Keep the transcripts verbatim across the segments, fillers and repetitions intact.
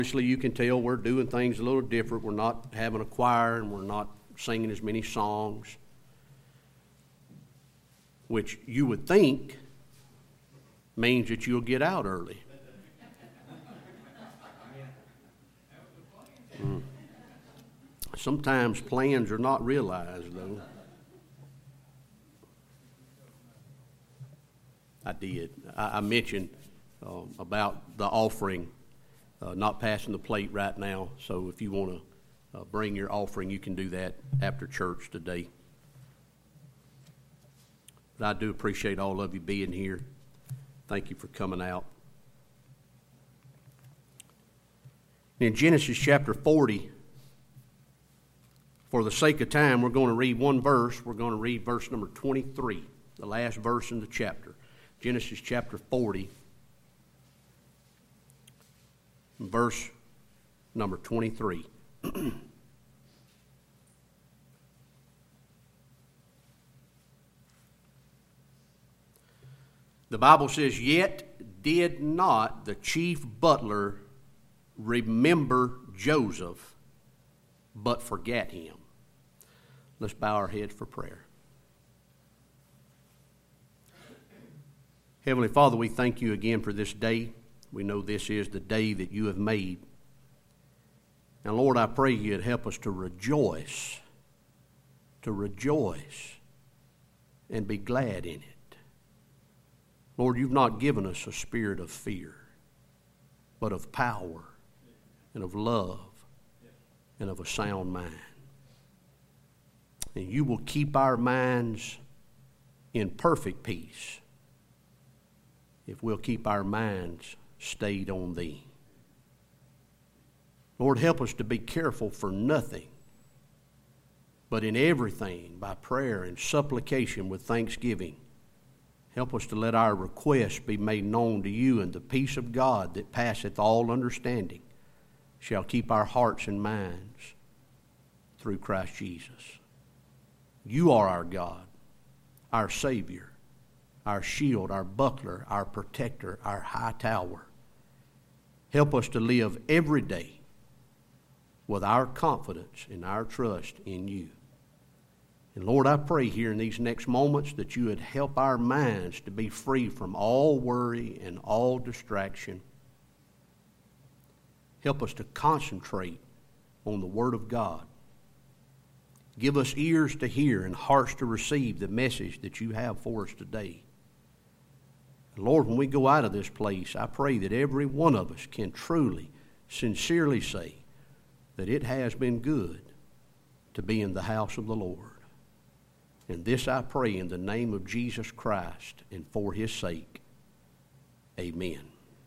Obviously, you can tell we're doing things a little different. We're not having a choir and we're not singing as many songs, which you would think means that you'll get out early. Mm. Sometimes plans are not realized, though. I did. I, I mentioned uh, about the offering, uh, not passing the plate right now. So if you want to uh, bring your offering, you can do that after church today. But I do appreciate all of you being here. Thank you for coming out. In Genesis chapter forty, for the sake of time, we're going to read one verse. We're going to read verse number twenty-three, the last verse in the chapter. Genesis chapter forty, verse number twenty-three. The Bible says, "Yet did not the chief butler remember Joseph, but forgat him." Let's bow our heads for prayer. Heavenly Father, we thank you again for this day. We know this is the day that you have made. And Lord, I pray you'd help us to rejoice, to rejoice and be glad in it. Lord, you've not given us a spirit of fear, but of power and of love and of a sound mind. And you will keep our minds in perfect peace if we'll keep our minds stayed on thee. Lord, help us to be careful for nothing, but in everything by prayer and supplication with thanksgiving. Help us to let our requests be made known to you, and the peace of God that passeth all understanding shall keep our hearts and minds through Christ Jesus. You are our God, our Savior, our shield, our buckler, our protector, our high tower. Help us to live every day with our confidence and our trust in you. And Lord, I pray here in these next moments that you would help our minds to be free from all worry and all distraction. Help us to concentrate on the Word of God. Give us ears to hear and hearts to receive the message that you have for us today. And Lord, when we go out of this place, I pray that every one of us can truly, sincerely say that it has been good to be in the house of the Lord. And this I pray in the name of Jesus Christ and for his sake. Amen.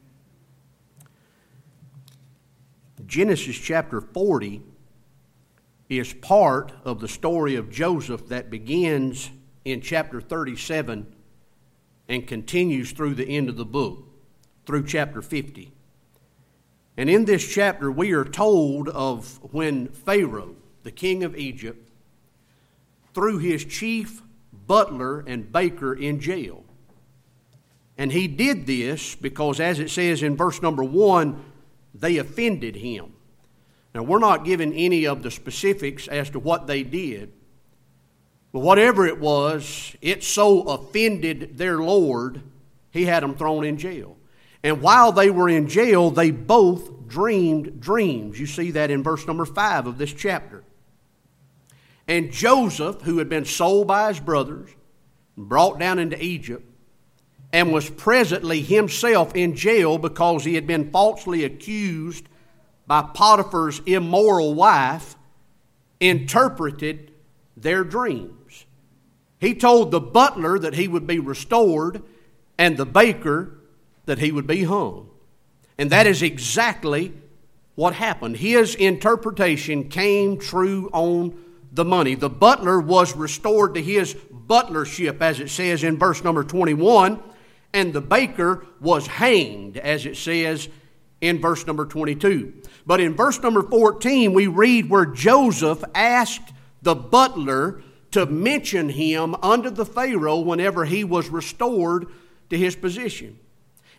Genesis chapter forty is part of the story of Joseph that begins in chapter thirty-seven and continues through the end of the book, through chapter fifty. And in this chapter we are told of when Pharaoh, the king of Egypt, threw his chief butler and baker in jail. And he did this because, as it says in verse number one, they offended him. Now, we're not given any of the specifics as to what they did. But whatever it was, it so offended their Lord, he had them thrown in jail. And while they were in jail, they both dreamed dreams. You see that in verse number five of this chapter. And Joseph, who had been sold by his brothers, brought down into Egypt, and was presently himself in jail because he had been falsely accused by Potiphar's immoral wife, interpreted their dreams. He told the butler that he would be restored, and the baker that he would be hung. And that is exactly what happened. His interpretation came true on the money. The butler was restored to his butlership, as it says in verse number twenty-one, and the baker was hanged, as it says in verse number twenty-two. But in verse number fourteen, we read where Joseph asked the butler to mention him unto the Pharaoh whenever he was restored to his position.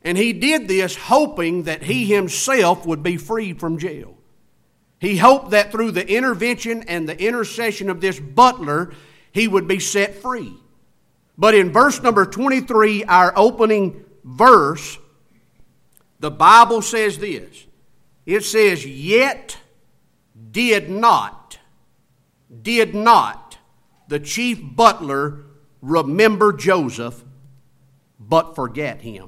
And he did this hoping that he himself would be freed from jail. He hoped that through the intervention and the intercession of this butler, he would be set free. But in verse number twenty-three, our opening verse, the Bible says this. It says, yet did not, did not the chief butler remember Joseph, but forget him.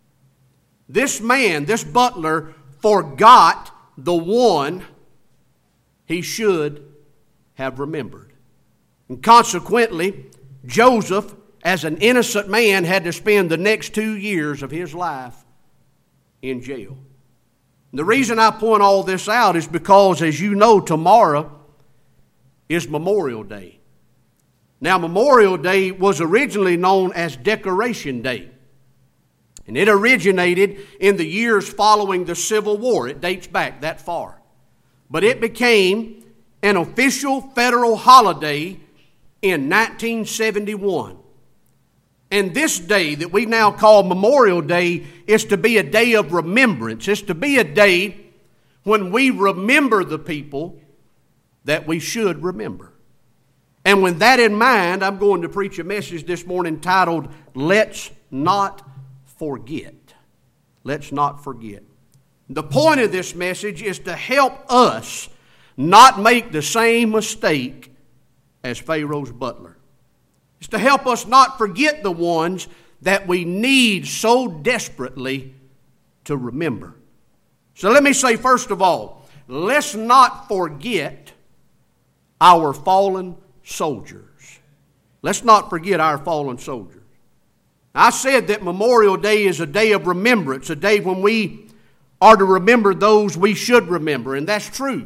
This man, this butler, forgot the one he should have remembered. And consequently, Joseph, as an innocent man, had to spend the next two years of his life in jail. And the reason I point all this out is because, as you know, tomorrow is Memorial Day. Now, Memorial Day was originally known as Decoration Day. And it originated in the years following the Civil War. It dates back that far. But it became an official federal holiday in nineteen seventy-one. And this day that we now call Memorial Day is to be a day of remembrance. It's to be a day when we remember the people that we should remember. And with that in mind, I'm going to preach a message this morning titled, Let's Not Forget. Let's not forget. The point of this message is to help us not make the same mistake as Pharaoh's butler. It's to help us not forget the ones that we need so desperately to remember. So let me say, first of all, let's not forget our fallen soldiers. Let's not forget our fallen soldiers. I said that Memorial Day is a day of remembrance, a day when we are to remember those we should remember, and that's true.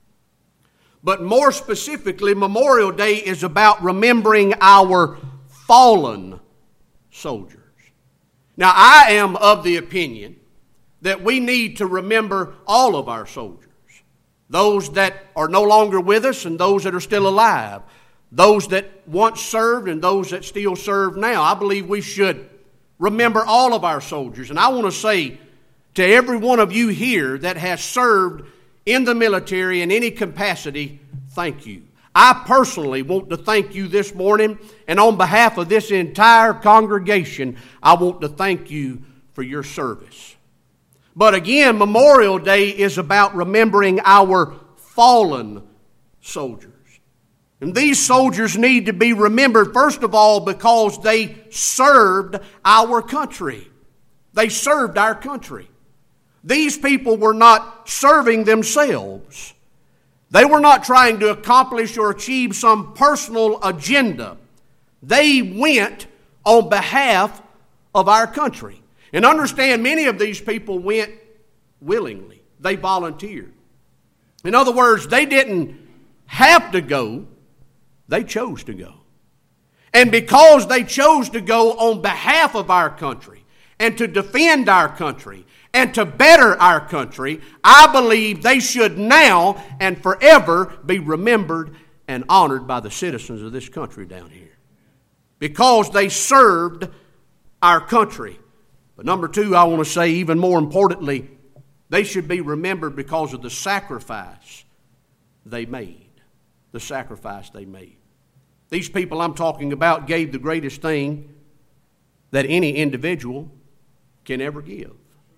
But more specifically, Memorial Day is about remembering our fallen soldiers. Now, I am of the opinion that we need to remember all of our soldiers. Those that are no longer with us and those that are still alive. Those that once served and those that still serve now. I believe we should remember all of our soldiers. And I want to say to every one of you here that has served in the military in any capacity, thank you. I personally want to thank you this morning, and on behalf of this entire congregation, I want to thank you for your service. But again, Memorial Day is about remembering our fallen soldiers. And these soldiers need to be remembered, first of all, because they served our country. They served our country. These people were not serving themselves. They were not trying to accomplish or achieve some personal agenda. They went on behalf of our country. And understand, many of these people went willingly. They volunteered. In other words, they didn't have to go. They chose to go. And because they chose to go on behalf of our country and to defend our country and to better our country, I believe they should now and forever be remembered and honored by the citizens of this country down here. Because they served our country. But number two, I want to say even more importantly, they should be remembered because of the sacrifice they made. The sacrifice they made. These people I'm talking about gave the greatest thing that any individual can ever give.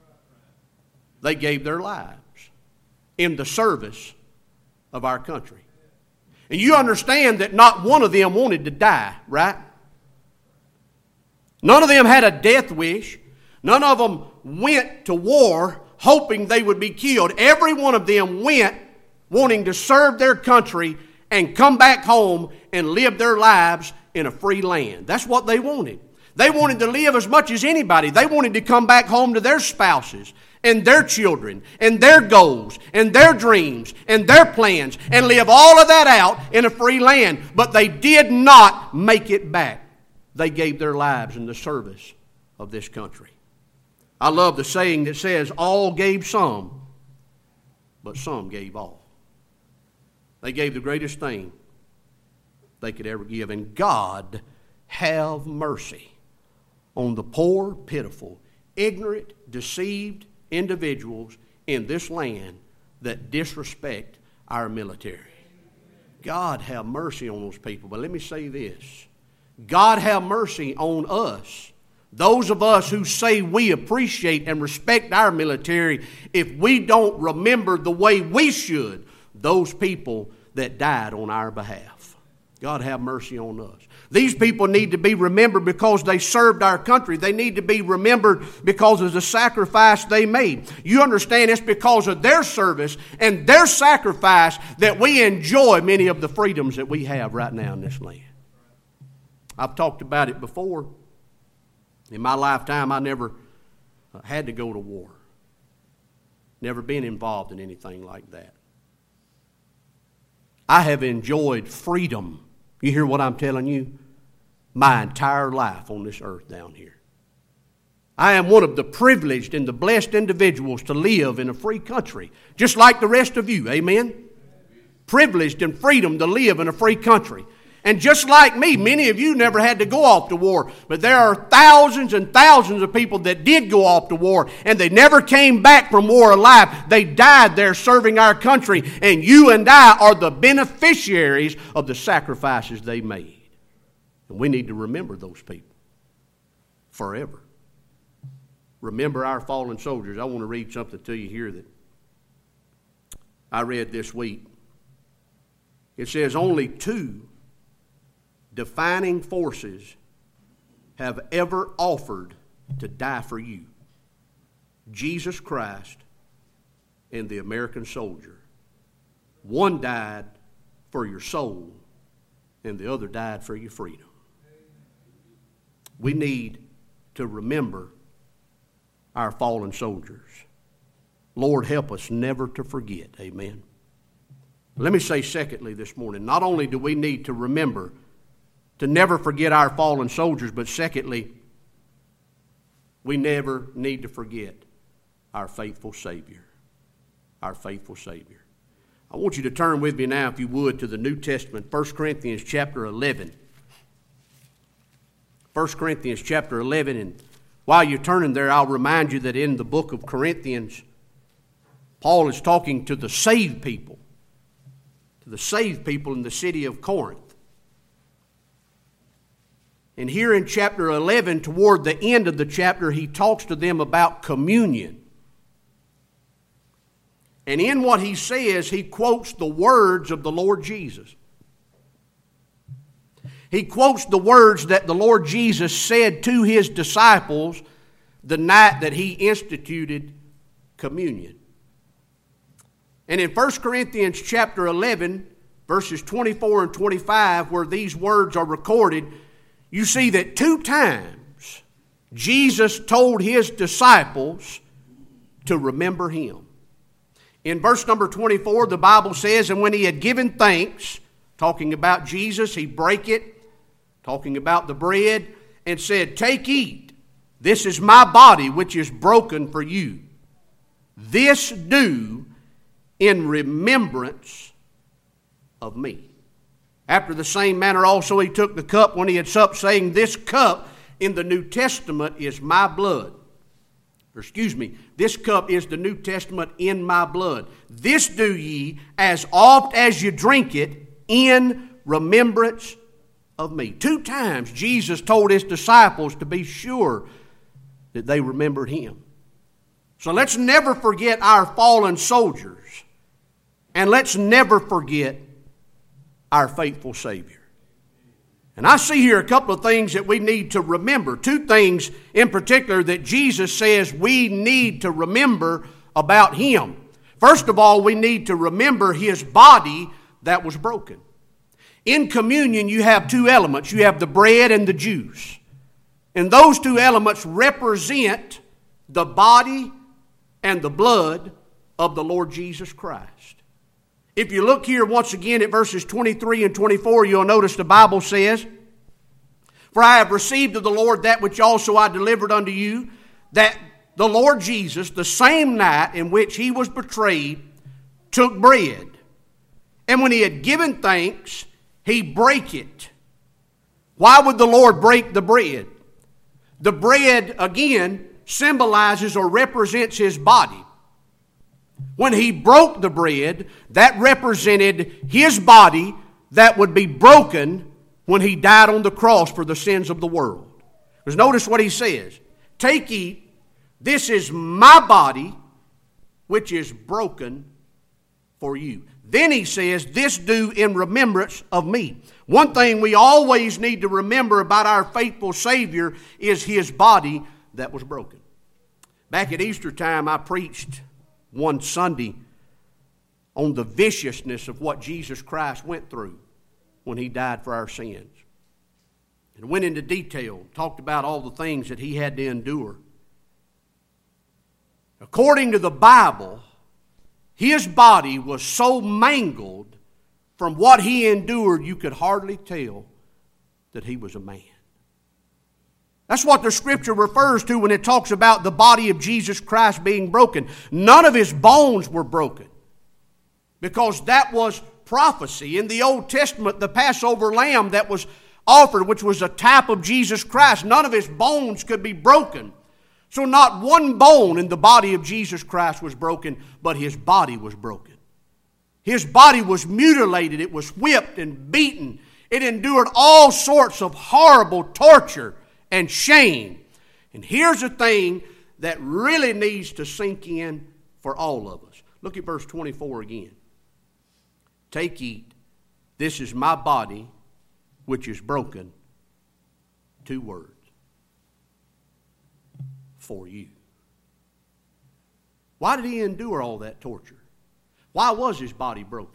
They gave their lives in the service of our country. And you understand that not one of them wanted to die, right? None of them had a death wish. None of them went to war hoping they would be killed. Every one of them went wanting to serve their country and come back home and live their lives in a free land. That's what they wanted. They wanted to live as much as anybody. They wanted to come back home to their spouses and their children and their goals and their dreams and their plans and live all of that out in a free land. But they did not make it back. They gave their lives in the service of this country. I love the saying that says, all gave some, but some gave all. They gave the greatest thing they could ever give. And God have mercy on the poor, pitiful, ignorant, deceived individuals in this land that disrespect our military. God have mercy on those people. But let me say this. God have mercy on us. Those of us who say we appreciate and respect our military, if we don't remember the way we should those people that died on our behalf. God have mercy on us. These people need to be remembered because they served our country. They need to be remembered because of the sacrifice they made. You understand, it's because of their service and their sacrifice that we enjoy many of the freedoms that we have right now in this land. I've talked about it before. In my lifetime, I never had to go to war. Never been involved in anything like that. I have enjoyed freedom. You hear what I'm telling you? My entire life on this earth down here. I am one of the privileged and the blessed individuals to live in a free country, just like the rest of you. Amen? Privileged and freedom to live in a free country. And just like me, many of you never had to go off to war. But there are thousands and thousands of people that did go off to war, and they never came back from war alive. They died there serving our country, and you and I are the beneficiaries of the sacrifices they made. And we need to remember those people forever. Remember our fallen soldiers. I want to read something to you here that I read this week. It says, only two defining forces have ever offered to die for you: Jesus Christ and the American soldier. One died for your soul, and the other died for your freedom. We need to remember our fallen soldiers. Lord, help us never to forget. Amen. Let me say secondly this morning, not only do we need to remember to never forget our fallen soldiers, but secondly, we never need to forget our faithful Savior. Our faithful Savior. I want you to turn with me now, if you would, to the New Testament, First Corinthians chapter eleven. First Corinthians chapter eleven, and while you're turning there, I'll remind you that in the book of Corinthians, Paul is talking to the saved people, to the saved people in the city of Corinth. And here in chapter eleven, toward the end of the chapter, he talks to them about communion. And in what he says, he quotes the words of the Lord Jesus. He quotes the words that the Lord Jesus said to his disciples the night that he instituted communion. And in First Corinthians chapter eleven, verses twenty-four and twenty-five, where these words are recorded, you see that two times Jesus told his disciples to remember him. In verse number twenty-four, the Bible says, and when he had given thanks, talking about Jesus, he brake it, talking about the bread, and said, take, eat. This is my body which is broken for you. This do in remembrance of me. After the same manner also he took the cup when he had supped, saying, this cup in the New Testament is my blood. Or excuse me, this cup is the New Testament in my blood. This do ye as oft as you drink it in remembrance of me. Two times Jesus told his disciples to be sure that they remembered him. So let's never forget our fallen soldiers. And let's never forget our faithful Savior. And I see here a couple of things that we need to remember. Two things in particular that Jesus says we need to remember about him. First of all, we need to remember his body that was broken. In communion, you have two elements. You have the bread and the juice. And those two elements represent the body and the blood of the Lord Jesus Christ. If you look here once again at verses twenty-three and twenty-four, you'll notice the Bible says, for I have received of the Lord that which also I delivered unto you, that the Lord Jesus, the same night in which he was betrayed, took bread. And when he had given thanks, he brake it. Why would the Lord break the bread? The bread, again, symbolizes or represents his body. When he broke the bread, that represented his body that would be broken when he died on the cross for the sins of the world. Because notice what he says. Take, eat, this is my body, which is broken for you. Then he says, this do in remembrance of me. One thing we always need to remember about our faithful Savior is his body that was broken. Back at Easter time, I preached one Sunday on the viciousness of what Jesus Christ went through when he died for our sins. And went into detail, talked about all the things that he had to endure. According to the Bible, his body was so mangled from what he endured, you could hardly tell that he was a man. That's what the Scripture refers to when it talks about the body of Jesus Christ being broken. None of his bones were broken, because that was prophecy. In the Old Testament, the Passover lamb that was offered, which was a type of Jesus Christ, none of his bones could be broken. So not one bone in the body of Jesus Christ was broken, but his body was broken. His body was mutilated. It was whipped and beaten. It endured all sorts of horrible torture and shame. And here's the thing that really needs to sink in for all of us. Look at verse twenty-four again. Take, eat, this is my body, which is broken. Two words. For you. Why did he endure all that torture? Why was his body broken?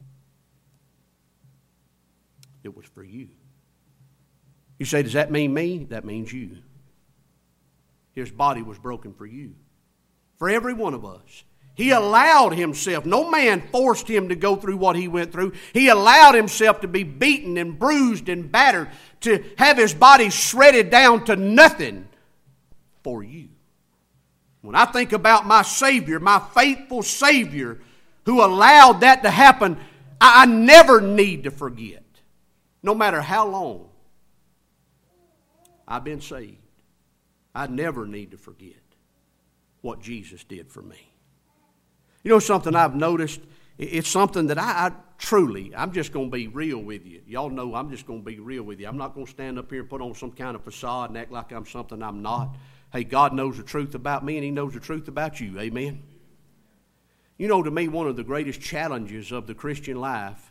It was for you. You say, does that mean me? That means you. His body was broken for you. For every one of us. He allowed himself. No man forced him to go through what he went through. He allowed himself to be beaten and bruised and battered, to have his body shredded down to nothing for you. When I think about my Savior, my faithful Savior, who allowed that to happen, I, I never need to forget, no matter how long I've been saved, I never need to forget what Jesus did for me. You know something I've noticed? It's something that I, I truly, I'm just going to be real with you. Y'all know I'm just going to be real with you. I'm not going to stand up here and put on some kind of facade and act like I'm something I'm not. Hey, God knows the truth about me, and he knows the truth about you. Amen? You know, to me, one of the greatest challenges of the Christian life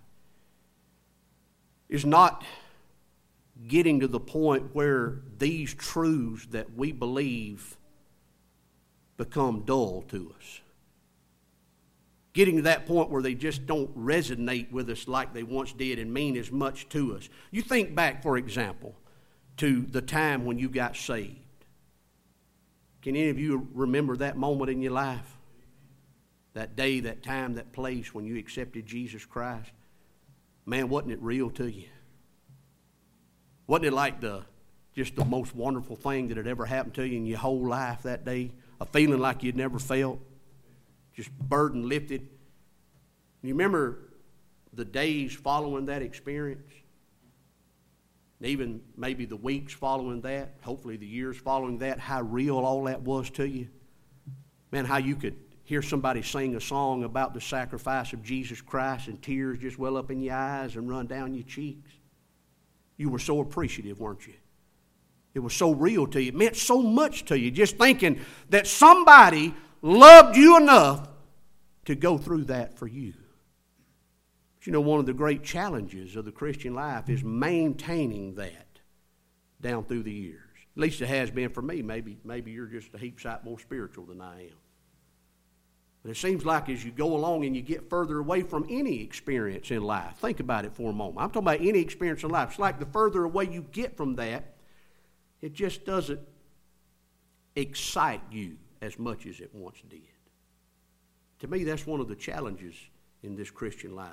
is not getting to the point where these truths that we believe become dull to us. Getting to that point where they just don't resonate with us like they once did and mean as much to us. You think back, for example, to the time when you got saved. Can any of you remember that moment in your life? That day, that time, that place when you accepted Jesus Christ? Man, wasn't it real to you? Wasn't it like the just the most wonderful thing that had ever happened to you in your whole life that day? A feeling like you'd never felt? Just burden lifted. You remember the days following that experience? And even maybe the weeks following that, hopefully the years following that, how real all that was to you. Man, how you could hear somebody sing a song about the sacrifice of Jesus Christ and tears just well up in your eyes and run down your cheeks. You were so appreciative, weren't you? It was so real to you. It meant so much to you, just thinking that somebody loved you enough to go through that for you. But you know, one of the great challenges of the Christian life is maintaining that down through the years. At least it has been for me. Maybe, maybe you're just a heap sight more spiritual than I am. But it seems like as you go along and you get further away from any experience in life, think about it for a moment. I'm talking about any experience in life. It's like the further away you get from that, it just doesn't excite you as much as it once did. To me, that's one of the challenges in this Christian life.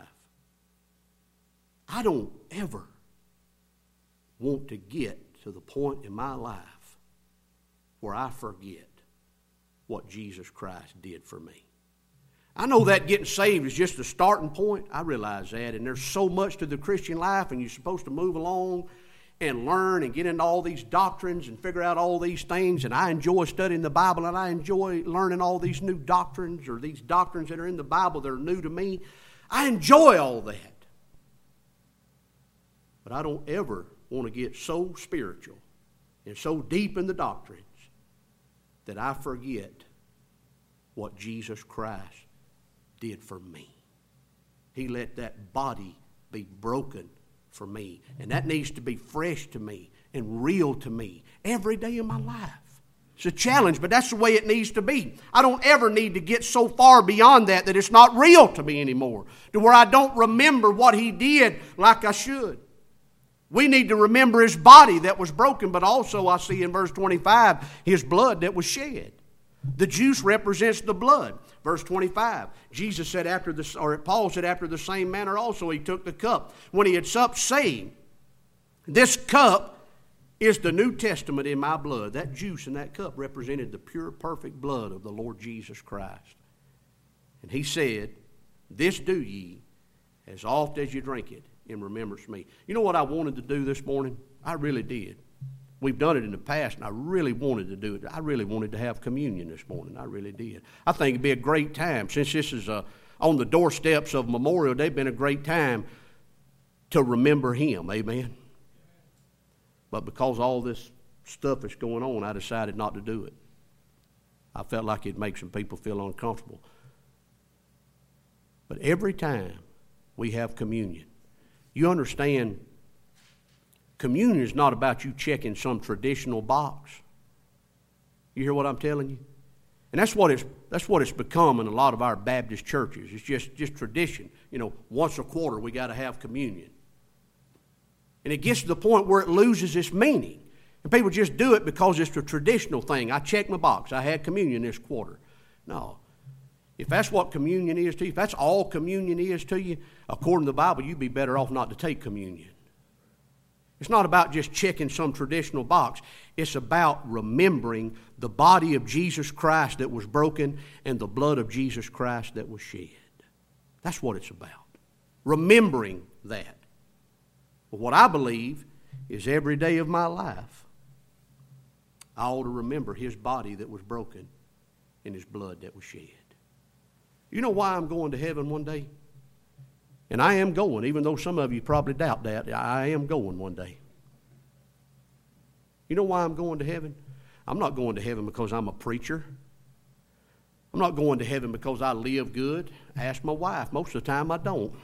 I don't ever want to get to the point in my life where I forget what Jesus Christ did for me. I know that getting saved is just the starting point. I realize that. And there's so much to the Christian life, and you're supposed to move along and learn and get into all these doctrines and figure out all these things. And I enjoy studying the Bible, and I enjoy learning all these new doctrines, or these doctrines that are in the Bible that are new to me. I enjoy all that. But I don't ever want to get so spiritual and so deep in the doctrines that I forget what Jesus Christ did for me. He let that body be broken for me. And that needs to be fresh to me and real to me every day of my life. It's a challenge, but that's the way it needs to be. I don't ever need to get so far beyond that that it's not real to me anymore, to where I don't remember what He did like I should. We need to remember His body that was broken, but also I see in verse twenty-five, His blood that was shed. The juice represents the blood. Verse twenty-five, Jesus said after the, or Paul said, after the same manner also He took the cup when He had supped, saying, this cup is the New Testament in my blood. That juice in that cup represented the pure, perfect blood of the Lord Jesus Christ. And He said, this do ye as oft as you drink it in remembrance of me. You know what I wanted to do this morning? I really did. We've done it in the past, and I really wanted to do it. I really wanted to have communion this morning. I really did. I think it'd be a great time. Since this is uh, on the doorsteps of Memorial Day, been a great time to remember Him. Amen. But because all this stuff is going on, I decided not to do it. I felt like it'd make some people feel uncomfortable. But every time we have communion, you understand, communion is not about you checking some traditional box. You hear what I'm telling you? And that's what it's that's what it's become in a lot of our Baptist churches. It's just, just tradition. You know, once a quarter we got to have communion. And it gets to the point where it loses its meaning. And people just do it because it's a traditional thing. I checked my box. I had communion this quarter. No. If that's what communion is to you, if that's all communion is to you, according to the Bible, you'd be better off not to take communion. It's not about just checking some traditional box. It's about remembering the body of Jesus Christ that was broken and the blood of Jesus Christ that was shed. That's what it's about. Remembering that. But what I believe is every day of my life, I ought to remember His body that was broken and His blood that was shed. You know why I'm going to heaven one day? And I am going, even though some of you probably doubt that. I am going one day. You know why I'm going to heaven? I'm not going to heaven because I'm a preacher. I'm not going to heaven because I live good. Ask my wife. Most of the time I don't.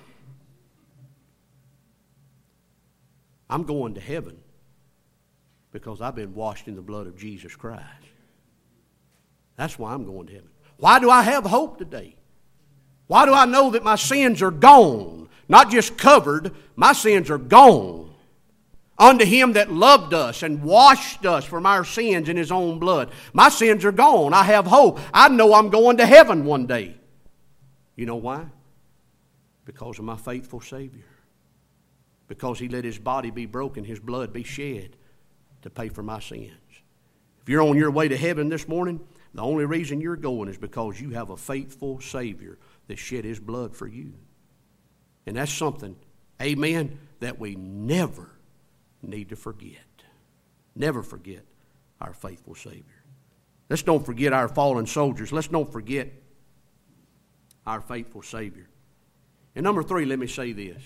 I'm going to heaven because I've been washed in the blood of Jesus Christ. That's why I'm going to heaven. Why do I have hope today? Why do I know that my sins are gone? Not just covered, my sins are gone. Unto Him that loved us and washed us from our sins in His own blood. My sins are gone. I have hope. I know I'm going to heaven one day. You know why? Because of my faithful Savior. Because He let His body be broken, His blood be shed to pay for my sins. If you're on your way to heaven this morning, the only reason you're going is because you have a faithful Savior that shed His blood for you. And that's something, amen, that we never need to forget. Never forget our faithful Savior. Let's don't forget our fallen soldiers. Let's don't forget our faithful Savior. And number three, let me say this.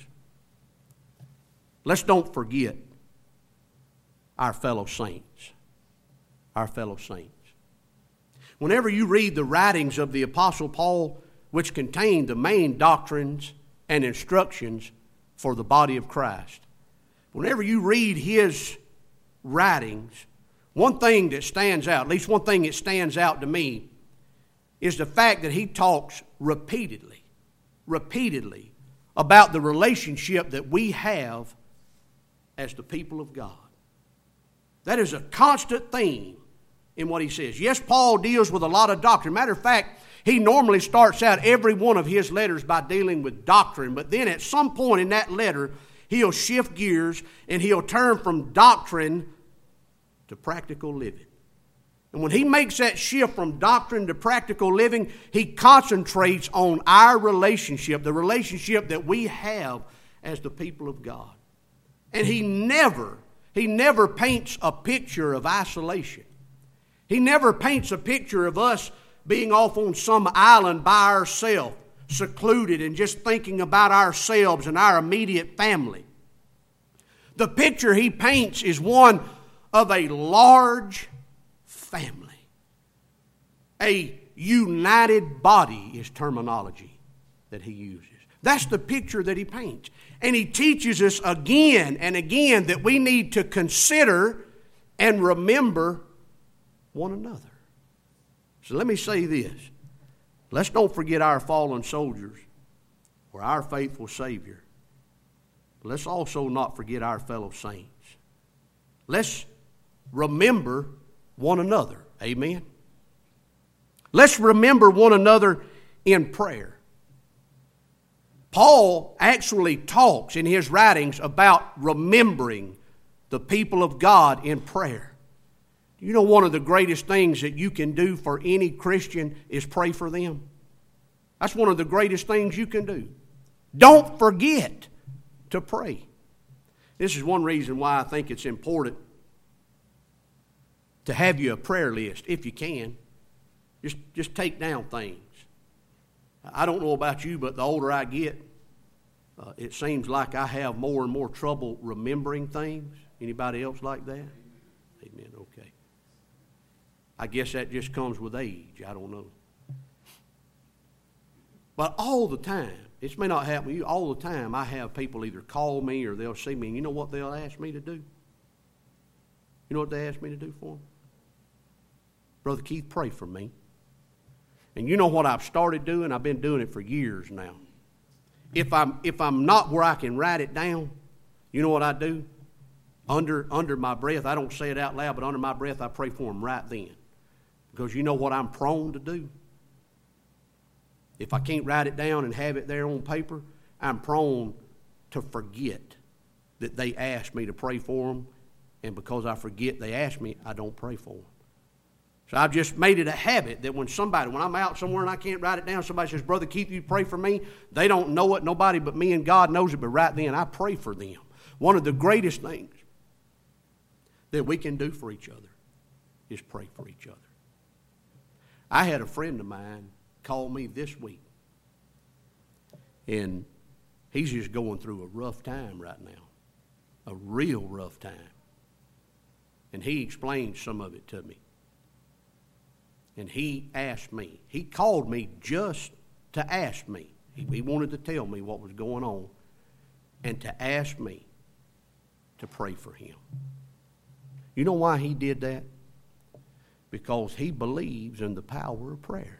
Let's don't forget our fellow saints. Our fellow saints. Whenever you read the writings of the Apostle Paul, which contain the main doctrines and instructions for the body of Christ, whenever you read his writings, one thing that stands out, at least one thing that stands out to me, is the fact that he talks repeatedly, repeatedly about the relationship that we have as the people of God. That is a constant theme in what he says. Yes, Paul deals with a lot of doctrine. Matter of fact, he normally starts out every one of his letters by dealing with doctrine, but then at some point in that letter, he'll shift gears and he'll turn from doctrine to practical living. And when he makes that shift from doctrine to practical living, he concentrates on our relationship, the relationship that we have as the people of God. And he never, he never paints a picture of isolation. He never paints a picture of us being off on some island by ourselves, secluded and just thinking about ourselves and our immediate family. The picture he paints is one of a large family. A united body is terminology that he uses. That's the picture that he paints. And he teaches us again and again that we need to consider and remember one another. So let me say this. Let's don't forget our fallen soldiers or our faithful Savior. Let's also not forget our fellow saints. Let's remember one another. Amen. Let's remember one another in prayer. Paul actually talks in his writings about remembering the people of God in prayer. You know, one of the greatest things that you can do for any Christian is pray for them. That's one of the greatest things you can do. Don't forget to pray. This is one reason why I think it's important to have you a prayer list, if you can. Just, just take down things. I don't know about you, but the older I get, uh, it seems like I have more and more trouble remembering things. Anybody else like that? Amen. Okay. I guess that just comes with age. I don't know. But all the time, this may not happen to you, all the time I have people either call me or they'll see me, and you know what they'll ask me to do? You know what they ask me to do for them? Brother Keith, pray for me. And you know what I've started doing? I've been doing it for years now. If I'm, if I'm not where I can write it down, you know what I do? Under, under my breath, I don't say it out loud, but under my breath I pray for them right then. Because you know what I'm prone to do? If I can't write it down and have it there on paper, I'm prone to forget that they asked me to pray for them. And because I forget they asked me, I don't pray for them. So I've just made it a habit that when somebody, when I'm out somewhere and I can't write it down, somebody says, Brother Keith, you pray for me. They don't know it. Nobody but me and God knows it. But right then, I pray for them. One of the greatest things that we can do for each other is pray for each other. I had a friend of mine call me this week. And he's just going through a rough time right now. A real rough time. And he explained some of it to me. And he asked me. He called me just to ask me. He, he wanted to tell me what was going on. And to ask me to pray for him. You know why he did that? Because he believes in the power of prayer.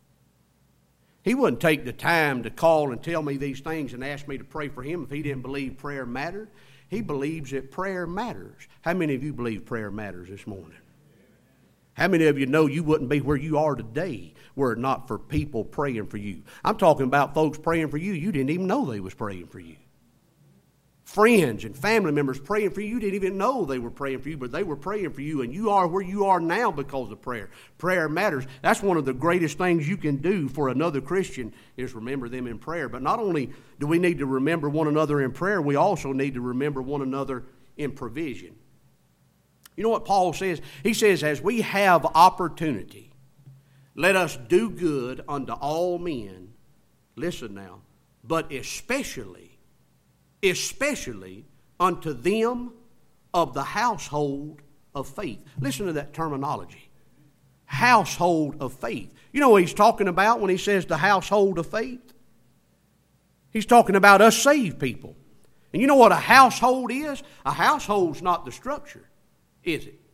He wouldn't take the time to call and tell me these things and ask me to pray for him if he didn't believe prayer mattered. He believes that prayer matters. How many of you believe prayer matters this morning? How many of you know you wouldn't be where you are today were it not for people praying for you? I'm talking about folks praying for you. You didn't even know they was praying for you. Friends and family members praying for you. You didn't even know they were praying for you, but they were praying for you, and you are where you are now because of prayer. Prayer matters. That's one of the greatest things you can do for another Christian is remember them in prayer. But not only do we need to remember one another in prayer, we also need to remember one another in provision. You know what Paul says? He says, as we have opportunity, let us do good unto all men. Listen now, but especially especially unto them of the household of faith. Listen to that terminology. Household of faith. You know what he's talking about when he says the household of faith? He's talking about us saved people. And you know what a household is? A household's not the structure, is it?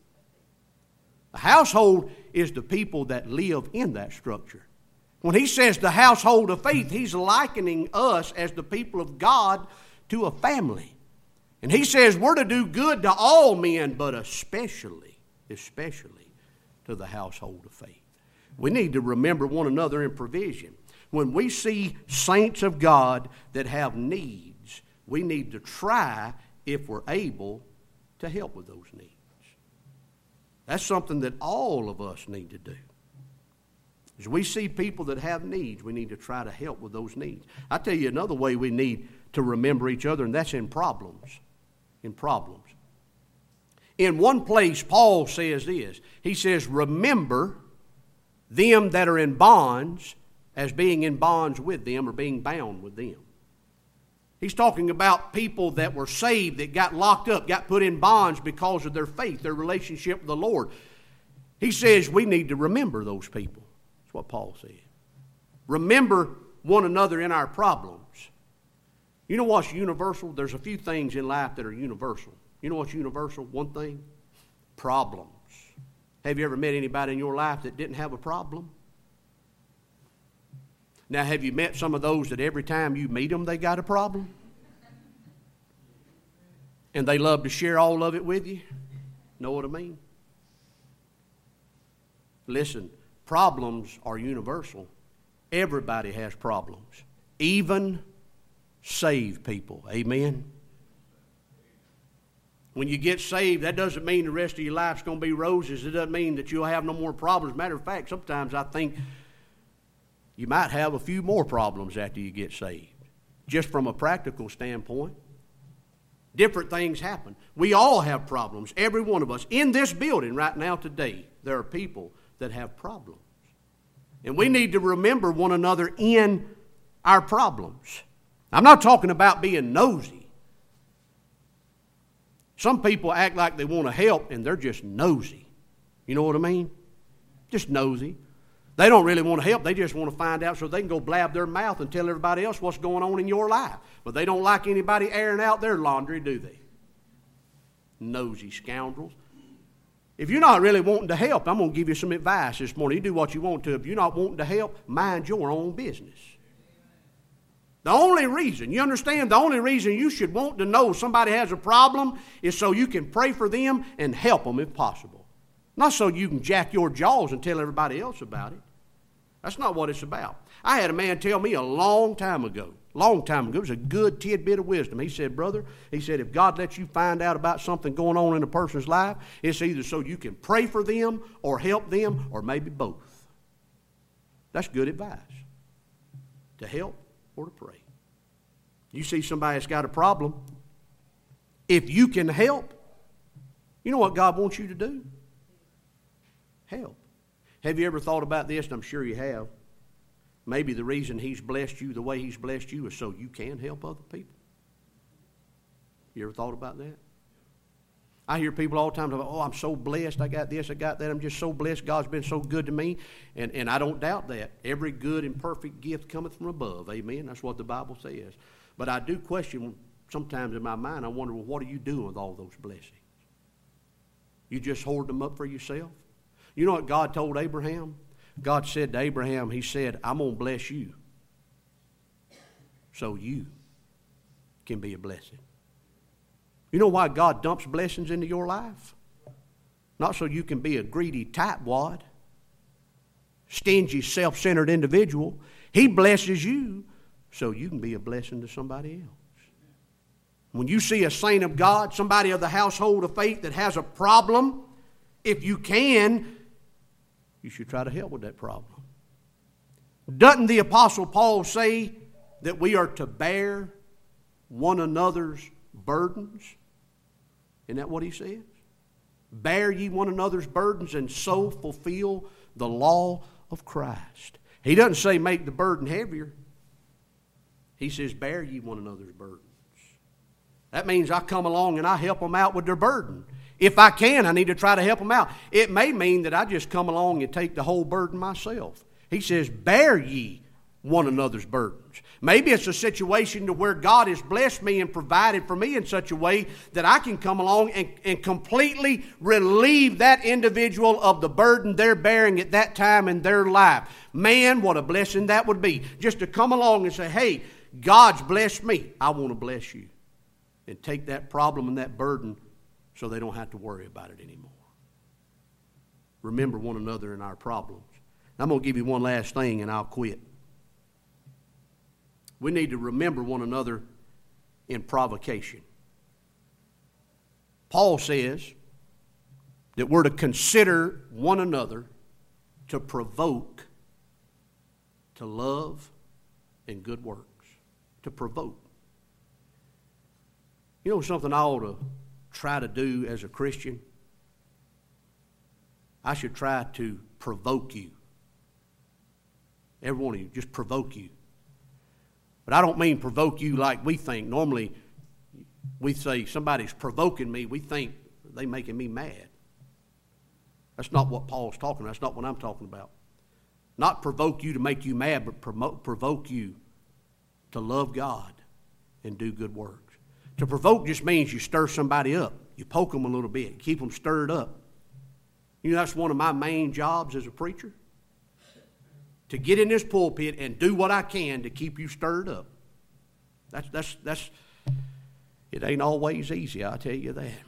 A household is the people that live in that structure. When he says the household of faith, he's likening us as the people of God to a family. And he says we're to do good to all men, but especially, especially to the household of faith. We need to remember one another in provision. When we see saints of God that have needs, we need to try, if we're able, to help with those needs. That's something that all of us need to do. As we see people that have needs, we need to try to help with those needs. I tell you another way we need to remember each other, and that's in problems. In problems. In one place, Paul says this. He says, remember them that are in bonds as being in bonds with them or being bound with them. He's talking about people that were saved, that got locked up, got put in bonds because of their faith, their relationship with the Lord. He says we need to remember those people. That's what Paul said. Remember one another in our problems. You know what's universal? There's a few things in life that are universal. You know what's universal? One thing? Problems. Have you ever met anybody in your life that didn't have a problem? Now, have you met some of those that every time you meet them, they got a problem? And they love to share all of it with you? Know what I mean? Listen, problems are universal. Everybody has problems. Even saved people. Amen? When you get saved, that doesn't mean the rest of your life's going to be roses. It doesn't mean that you'll have no more problems. Matter of fact, sometimes I think you might have a few more problems after you get saved. Just from a practical standpoint. Different things happen. We all have problems. Every one of us. In this building right now today, there are people that have problems. And we need to remember one another in our problems. I'm not talking about being nosy. Some people act like they want to help and they're just nosy. You know what I mean? Just nosy. They don't really want to help. They just want to find out so they can go blab their mouth and tell everybody else what's going on in your life. But they don't like anybody airing out their laundry, do they? Nosy scoundrels. If you're not really wanting to help, I'm going to give you some advice this morning. You do what you want to. If you're not wanting to help, mind your own business. The only reason, you understand, the only reason you should want to know somebody has a problem is so you can pray for them and help them if possible. Not so you can jack your jaws and tell everybody else about it. That's not what it's about. I had a man tell me a long time ago, long time ago, it was a good tidbit of wisdom. He said, brother, he said, if God lets you find out about something going on in a person's life, it's either so you can pray for them or help them or maybe both. That's good advice. To help or to pray. You see somebody that's got a problem, if you can help, you know what God wants you to do? Help. Have you ever thought about this? And I'm sure you have. Maybe the reason He's blessed you the way He's blessed you is so you can help other people. You ever thought about that? I hear people all the time talk about, oh, I'm so blessed. I got this, I got that. I'm just so blessed. God's been so good to me. And, and I don't doubt that. Every good and perfect gift cometh from above. Amen. That's what the Bible says. But I do question sometimes in my mind, I wonder, well, what are you doing with all those blessings? You just hoard them up for yourself? You know what God told Abraham? God said to Abraham, He said, I'm going to bless you so you can be a blessing. You know why God dumps blessings into your life? Not so you can be a greedy tightwad, stingy, self-centered individual. He blesses you so you can be a blessing to somebody else. When you see a saint of God, somebody of the household of faith that has a problem, if you can, you should try to help with that problem. Doesn't the Apostle Paul say that we are to bear one another's burdens? Isn't that what he says? Bear ye one another's burdens and so fulfill the law of Christ. He doesn't say make the burden heavier. He says bear ye one another's burdens. That means I come along and I help them out with their burden. If I can, I need to try to help them out. It may mean that I just come along and take the whole burden myself. He says, bear ye one another's burdens. Maybe it's a situation to where God has blessed me and provided for me in such a way that I can come along and, and completely relieve that individual of the burden they're bearing at that time in their life. Man, what a blessing that would be. Just to come along and say, hey, God's blessed me. I want to bless you. And take that problem and that burden so they don't have to worry about it anymore. Remember one another in our problems. I'm going to give you one last thing and I'll quit. We need to remember one another in provocation. Paul says that we're to consider one another to provoke to love and good works. To provoke. You know something I ought to try to do as a Christian? I should try to provoke you. Every one of you, just provoke you. But I don't mean provoke you like we think. Normally, we say somebody's provoking me, we think they're making me mad. That's not what Paul's talking about. That's not what I'm talking about. Not provoke you to make you mad, but promote, provoke you to love God and do good works. To provoke just means you stir somebody up. You poke them a little bit. Keep them stirred up. You know, that's one of my main jobs as a preacher. To get in this pulpit and do what I can to keep you stirred up. That's, that's, that's, it ain't always easy, I'll tell you that.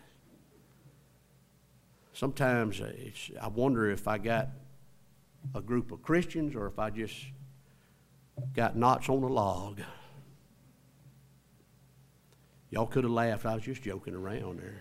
Sometimes it's, I wonder if I got a group of Christians or if I just got knots on a log. Y'all could have laughed. I was just joking around there.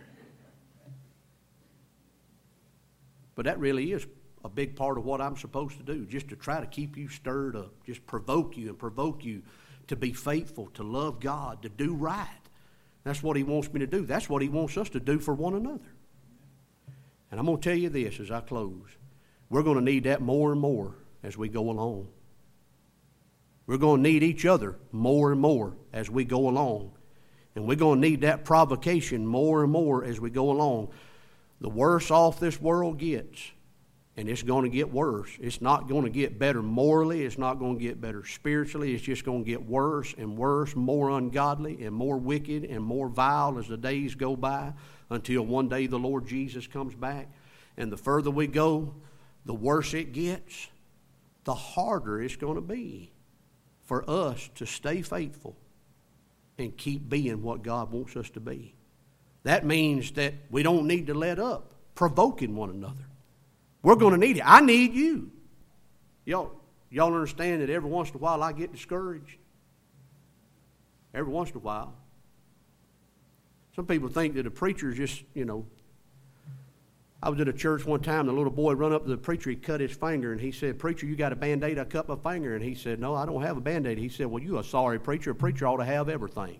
But that really is a big part of what I'm supposed to do, just to try to keep you stirred up, just provoke you and provoke you to be faithful, to love God, to do right. That's what He wants me to do. That's what He wants us to do for one another. And I'm going to tell you this as I close. We're going to need that more and more as we go along. We're going to need each other more and more as we go along. And we're going to need that provocation more and more as we go along. The worse off this world gets, and it's going to get worse. It's not going to get better morally. It's not going to get better spiritually. It's just going to get worse and worse, more ungodly and more wicked and more vile as the days go by until one day the Lord Jesus comes back. And the further we go, the worse it gets, the harder it's going to be for us to stay faithful and keep being what God wants us to be. That means that we don't need to let up provoking one another. We're going to need it. I need you. Y'all, y'all understand that every once in a while I get discouraged? Every once in a while. Some people think that a preacher is just, you know. I was at a church one time, the little boy run up to the preacher, he cut his finger, and he said, "Preacher, you got a Band-Aid? I cut my finger." And he said, "No, I don't have a Band-Aid." He said, "Well, you a sorry preacher. A preacher ought to have everything."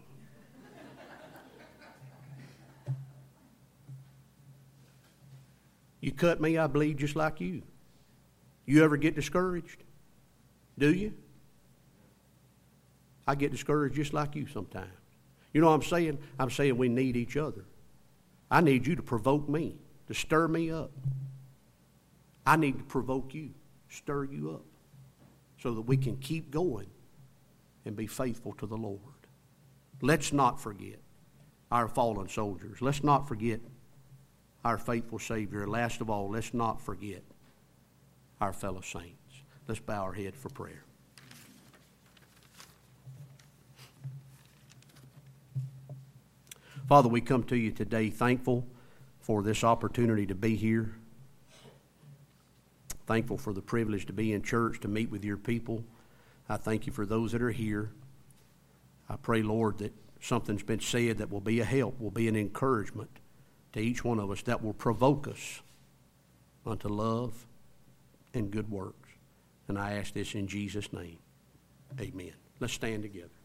You cut me, I bleed just like you. You ever get discouraged? Do you? I get discouraged just like you sometimes. You know what I'm saying? I'm saying we need each other. I need you to provoke me, to stir me up. I need to provoke you, stir you up, so that we can keep going and be faithful to the Lord. Let's not forget our fallen soldiers. Let's not forget our faithful Savior. Last of all, let's not forget our fellow saints. Let's bow our head for prayer. Father, we come to you today thankful for this opportunity to be here. Thankful for the privilege to be in church, to meet with your people. I thank you for those that are here. I pray, Lord, that something's been said that will be a help, will be an encouragement to each one of us, that will provoke us unto love and good works. And I ask this in Jesus' name. Amen. Let's stand together.